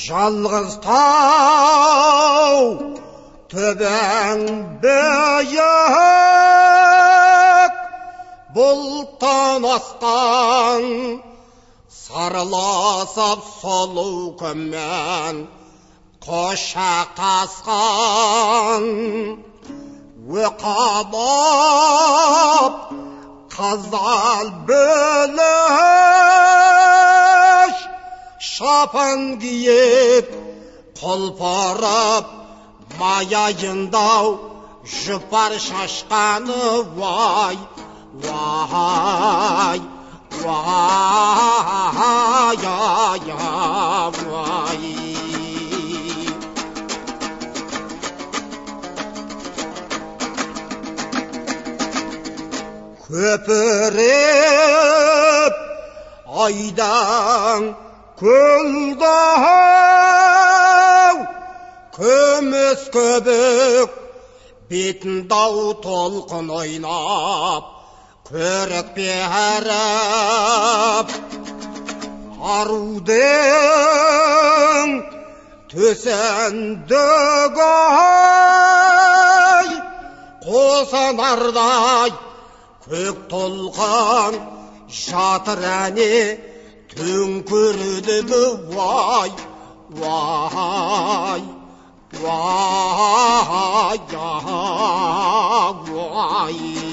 жалғыз тау төбең биік, бұлттан асқан сарыласып сұлу күнмен құшақтасқан, өқалап қызыл бөліш шапан киіп құлпырып маяйындау жұпар шашқаны, вай вай вай вай. Көпіріп айдан көлдау, күміс көбік бетін дау толқын ойнап, көрік беріп арудың төсендігі қосанардай көк толған жатыр әне төңкерді, вай вай вай вай.